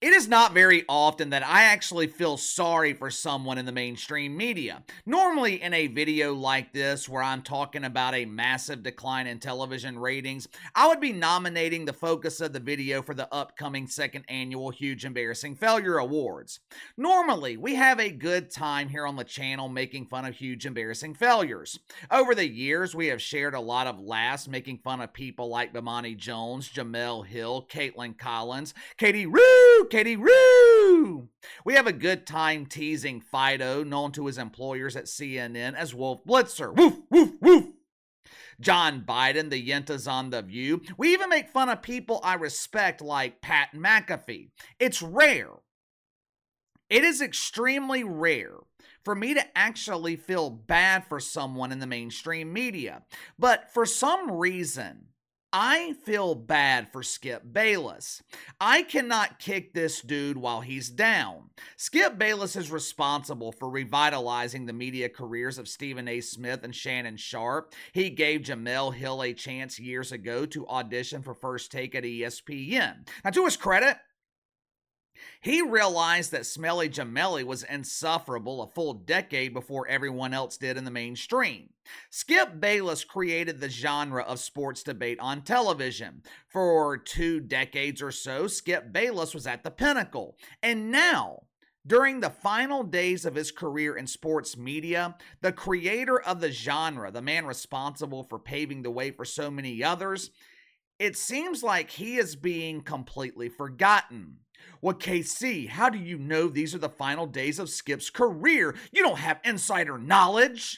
It is not very often that I actually feel sorry for someone in the mainstream media. Normally, in a video like this, where I'm talking about a massive decline in television ratings, I would be nominating the focus of the video for the upcoming second annual Huge Embarrassing Failure Awards. Normally, we have a good time here on the channel making fun of huge embarrassing failures. Over the years, we have shared a lot of laughs making fun of people like Bomani Jones, Jamel Hill, Caitlin Collins, Katie Roo! We have a good time teasing Fido, known to his employers at CNN as Wolf Blitzer. Woof, woof, woof. John Biden, the Yentas on The View. We even make fun of people I respect like Pat McAfee. It's rare. It is extremely rare for me to actually feel bad for someone in the mainstream media. But for some reason, I feel bad for Skip Bayless. I cannot kick this dude while he's down. Skip Bayless is responsible for revitalizing the media careers of Stephen A. Smith and Shannon Sharpe. He gave Jamel Hill a chance years ago to audition for First Take at ESPN. Now, to his credit, he realized that Smelly Jamelli was insufferable a full decade before everyone else did in the mainstream. Skip Bayless created the genre of sports debate on television. For 2 decades or so, Skip Bayless was at the pinnacle. And now, during the final days of his career in sports media, the creator of the genre, the man responsible for paving the way for so many others, it seems like he is being completely forgotten. Well, KC, how do you know these are the final days of Skip's career? You don't have insider knowledge.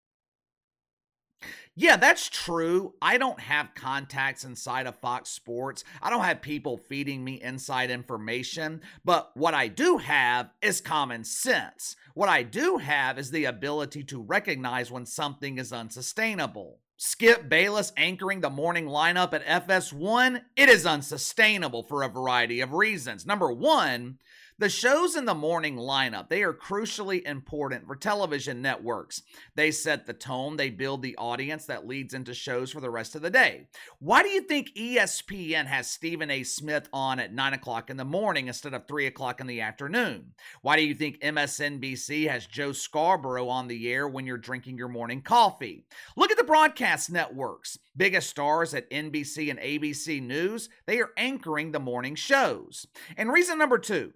Yeah, that's true. I don't have contacts inside of Fox Sports. I don't have people feeding me inside information. But what I do have is common sense. What I do have is the ability to recognize when something is unsustainable. Skip Bayless anchoring the morning lineup at FS1, it is unsustainable for a variety of reasons. Number one, the shows in the morning lineup, they are crucially important for television networks. They set the tone, they build the audience that leads into shows for the rest of the day. Why do you think ESPN has Stephen A. Smith on at 9 o'clock in the morning instead of 3 o'clock in the afternoon? Why do you think MSNBC has Joe Scarborough on the air when you're drinking your morning coffee? Look at the broadcast networks. Biggest stars at NBC and ABC News, they are anchoring the morning shows. And reason number two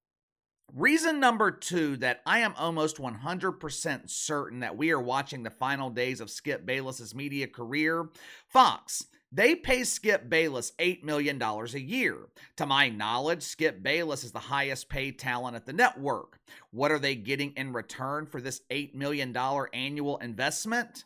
that I am almost 100% certain that we are watching the final days of Skip Bayless's media career. Fox, they pay Skip Bayless $8 million a year. To my knowledge, Skip Bayless is the highest paid talent at the network. What are they getting in return for this $8 million annual investment?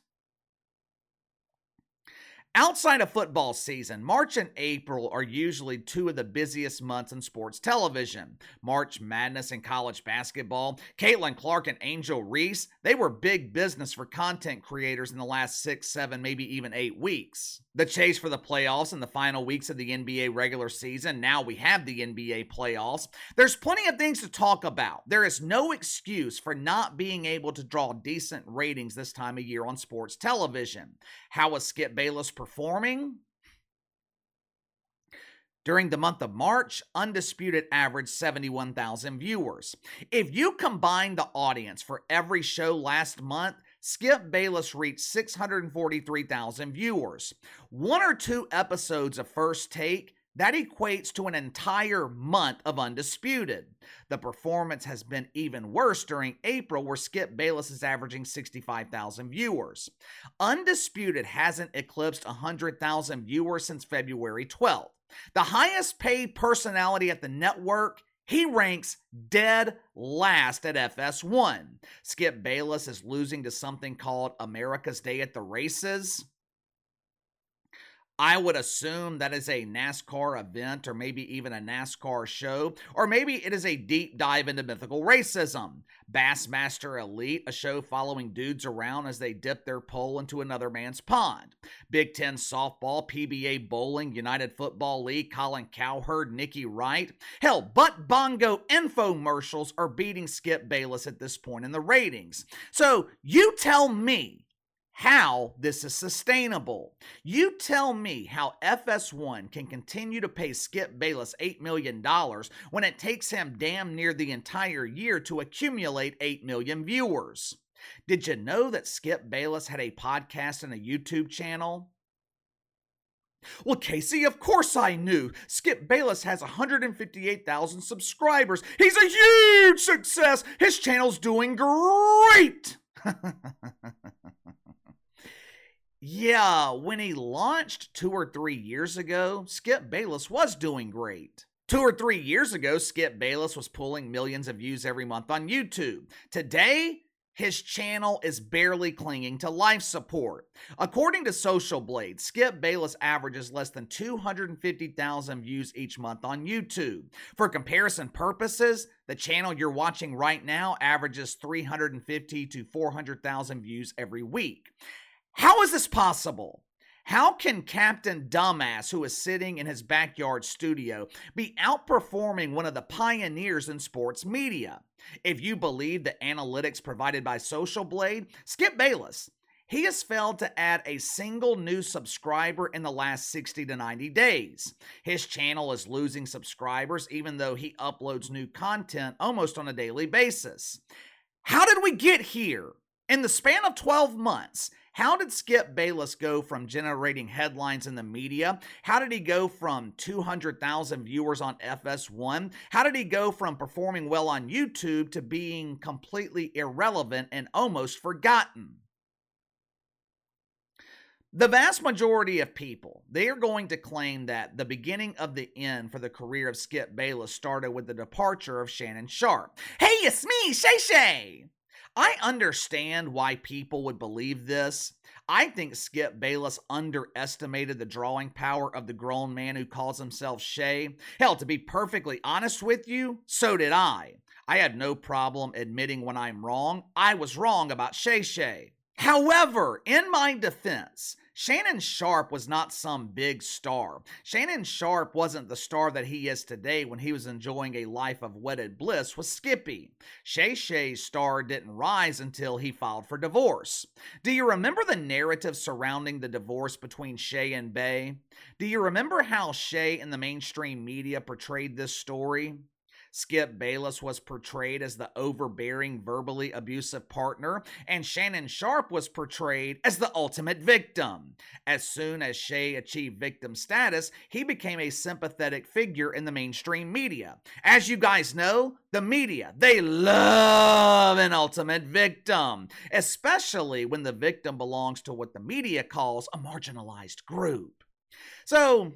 Outside of football season, March and April are usually 2 of the busiest months in sports television. March Madness in college basketball, Caitlin Clark and Angel Reese, they were big business for content creators in the last 6, 7, maybe even 8 weeks. The chase for the playoffs in the final weeks of the NBA regular season, now we have the NBA playoffs. There's plenty of things to talk about. There is no excuse for not being able to draw decent ratings this time of year on sports television. How is Skip Bayless performing? During the month of March, Undisputed averaged 71,000 viewers. If you combine the audience for every show last month, Skip Bayless reached 643,000 viewers. 1 or 2 episodes of First Take, that equates to an entire month of Undisputed. The performance has been even worse during April, where Skip Bayless is averaging 65,000 viewers. Undisputed hasn't eclipsed 100,000 viewers since February 12th. The highest paid personality at the network, he ranks dead last at FS1. Skip Bayless is losing to something called America's Day at the Races. I would assume that is a NASCAR event, or maybe even a NASCAR show, or maybe it is a deep dive into mythical racism. Bassmaster Elite, a show following dudes around as they dip their pole into another man's pond. Big Ten softball, PBA bowling, United Football League, Colin Cowherd, Nikki Wright. Hell, Butt Bongo infomercials are beating Skip Bayless at this point in the ratings. So you tell me, how this is sustainable. You tell me how FS1 can continue to pay Skip Bayless $8 million when it takes him damn near the entire year to accumulate 8 million viewers. Did you know that Skip Bayless had a podcast and a YouTube channel? Well, Casey, of course I knew. Skip Bayless has 158,000 subscribers. He's a huge success. His channel's doing great. Yeah, when he launched 2 or 3 years ago, Skip Bayless was doing great. 2 or 3 years ago, Skip Bayless was pulling millions of views every month on YouTube. Today, his channel is barely clinging to life support. According to Social Blade, Skip Bayless averages less than 250,000 views each month on YouTube. For comparison purposes, the channel you're watching right now averages 350 to 400,000 views every week. How is this possible? How can Captain Dumbass, who is sitting in his backyard studio, be outperforming one of the pioneers in sports media? If you believe the analytics provided by Social Blade, Skip Bayless, he has failed to add a single new subscriber in the last 60 to 90 days. His channel is losing subscribers even though he uploads new content almost on a daily basis. How did we get here? In the span of 12 months, how did Skip Bayless go from generating headlines in the media? How did he go from 200,000 viewers on FS1? How did he go from performing well on YouTube to being completely irrelevant and almost forgotten? The vast majority of people, they are going to claim that the beginning of the end for the career of Skip Bayless started with the departure of Shannon Sharpe. Hey, it's me, Shay Shay! I understand why people would believe this. I think Skip Bayless underestimated the drawing power of the grown man who calls himself Shay. Hell, to be perfectly honest with you, so did I. I had no problem admitting when I'm wrong. I was wrong about Shay Shay. However, in my defense, Shannon Sharpe was not some big star. Shannon Sharpe wasn't the star that he is today when he was enjoying a life of wedded bliss with Skippy. Shay Shay's star didn't rise until he filed for divorce. Do you remember the narrative surrounding the divorce between Shay and Bay? Do you remember how Shay in the mainstream media portrayed this story? Skip Bayless was portrayed as the overbearing, verbally abusive partner, and Shannon Sharpe was portrayed as the ultimate victim. As soon as Shay achieved victim status, he became a sympathetic figure in the mainstream media. As you guys know, the media, they love an ultimate victim, especially when the victim belongs to what the media calls a marginalized group. So,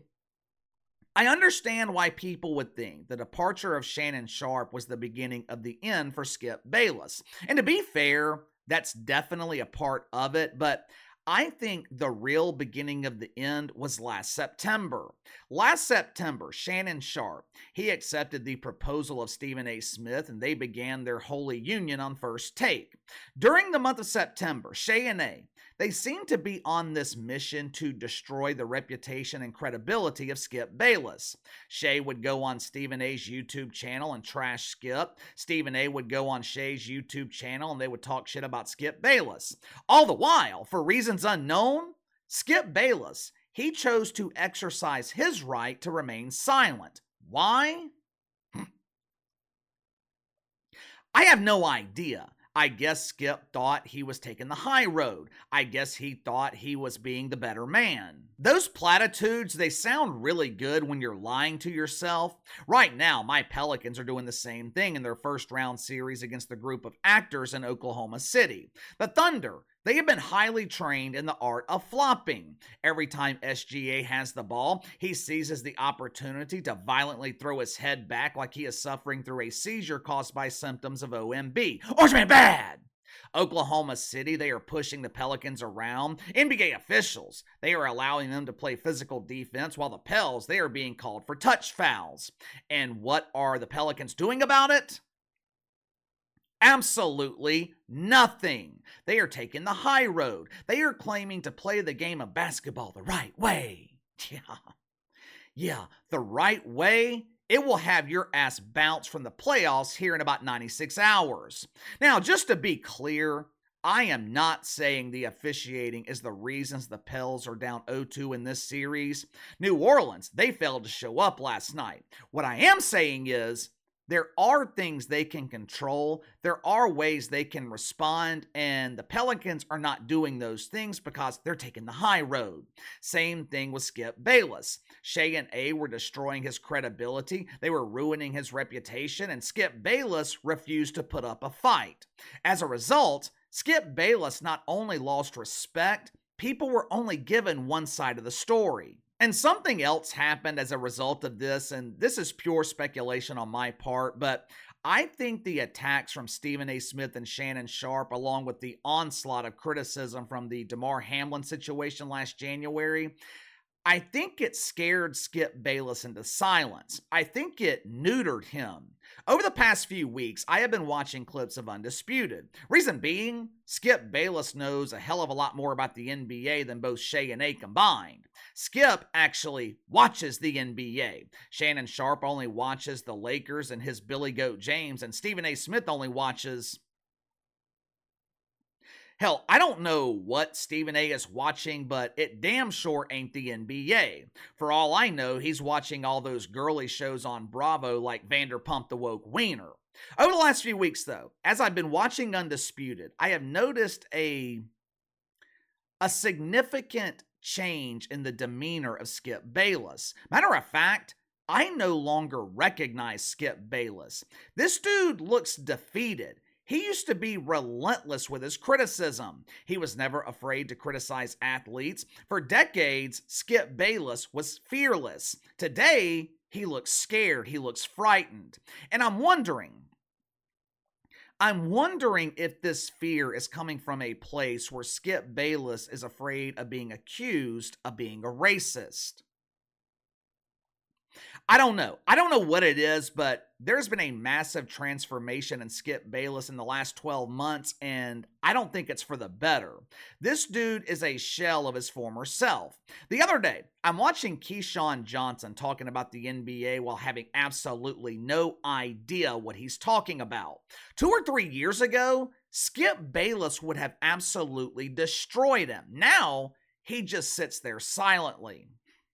I understand why people would think the departure of Shannon Sharpe was the beginning of the end for Skip Bayless. And to be fair, that's definitely a part of it, but I think the real beginning of the end was last September. Last September, Shannon Sharpe, he accepted the proposal of Stephen A. Smith and they began their holy union on First Take. During the month of September, Shay and A, they seem to be on this mission to destroy the reputation and credibility of Skip Bayless. Shay would go on Stephen A's YouTube channel and trash Skip. Stephen A would go on Shay's YouTube channel and they would talk shit about Skip Bayless. All the while, for reasons unknown, Skip Bayless, he chose to exercise his right to remain silent. Why? I have no idea. I guess Skip thought he was taking the high road. I guess he thought he was being the better man. Those platitudes, they sound really good when you're lying to yourself. Right now, my Pelicans are doing the same thing in their first round series against the group of actors in Oklahoma City. The Thunder, they have been highly trained in the art of flopping. Every time SGA has the ball, he seizes the opportunity to violently throw his head back like he is suffering through a seizure caused by symptoms of OMB. Orange Man bad! Oklahoma City, they are pushing the Pelicans around. NBA officials, they are allowing them to play physical defense while the Pels, they are being called for touch fouls. And what are the Pelicans doing about it? Absolutely nothing. They are taking the high road. They are claiming to play the game of basketball the right way. Yeah, the right way. It will have your ass bounce from the playoffs here in about 96 hours. Now, just to be clear, I am not saying the officiating is the reasons the Pels are down 0-2 in this series. New Orleans, they failed to show up last night. What I am saying is there are things they can control. There are ways they can respond, and the Pelicans are not doing those things because they're taking the high road. Same thing with Skip Bayless. Shea and A were destroying his credibility. They were ruining his reputation, and Skip Bayless refused to put up a fight. As a result, Skip Bayless not only lost respect, people were only given one side of the story. And something else happened as a result of this, and this is pure speculation on my part, but I think the attacks from Stephen A. Smith and Shannon Sharpe, along with the onslaught of criticism from the DeMar Hamlin situation last January, I think it scared Skip Bayless into silence. I think it neutered him. Over the past few weeks, I have been watching clips of Undisputed. Reason being, Skip Bayless knows a hell of a lot more about the NBA than both Shea and A combined. Skip actually watches the NBA. Shannon Sharpe only watches the Lakers and his Billy Goat James, and Stephen A. Smith only watches... Hell, I don't know what Stephen A. is watching, but it damn sure ain't the NBA. For all I know, he's watching all those girly shows on Bravo like Vanderpump the Woke Wiener. Over the last few weeks, though, as I've been watching Undisputed, I have noticed a significant change in the demeanor of Skip Bayless. Matter of fact, I no longer recognize Skip Bayless. This dude looks defeated. He used to be relentless with his criticism. He was never afraid to criticize athletes. For decades, Skip Bayless was fearless. Today, he looks scared. He looks frightened. And I'm wondering if this fear is coming from a place where Skip Bayless is afraid of being accused of being a racist. I don't know. I don't know what it is, but there's been a massive transformation in Skip Bayless in the last 12 months, and I don't think it's for the better. This dude is a shell of his former self. The other day, I'm watching Keyshawn Johnson talking about the NBA while having absolutely no idea what he's talking about. 2 or 3 years ago, Skip Bayless would have absolutely destroyed him. Now, he just sits there silently.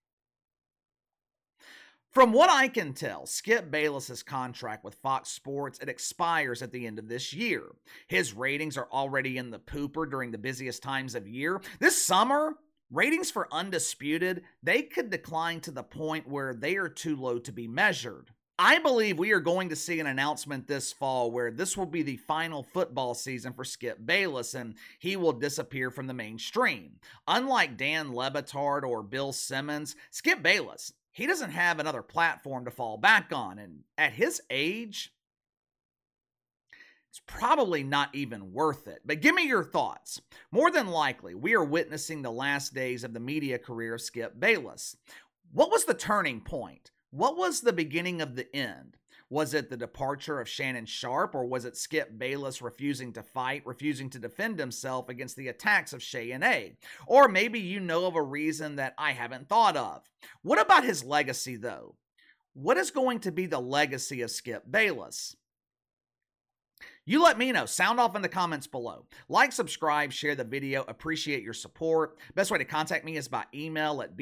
From what I can tell, Skip Bayless's contract with Fox Sports, it expires at the end of this year. His ratings are already in the pooper during the busiest times of year. This summer, ratings for Undisputed, they could decline to the point where they are too low to be measured. I believe we are going to see an announcement this fall where this will be the final football season for Skip Bayless and he will disappear from the mainstream. Unlike Dan Le Batard or Bill Simmons, Skip Bayless, he doesn't have another platform to fall back on, and at his age, it's probably not even worth it. But give me your thoughts. More than likely, we are witnessing the last days of the media career of Skip Bayless. What was the turning point? What was the beginning of the end? Was it the departure of Shannon Sharpe, or was it Skip Bayless refusing to fight, refusing to defend himself against the attacks of Shea and A? Or maybe you know of a reason that I haven't thought of. What about his legacy, though? What is going to be the legacy of Skip Bayless? You let me know. Sound off in the comments below. Like, subscribe, share the video. Appreciate your support. Best way to contact me is by email at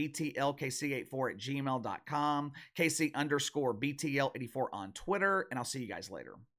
btlkc84@gmail.com, KC_BTL84 on Twitter, and I'll see you guys later.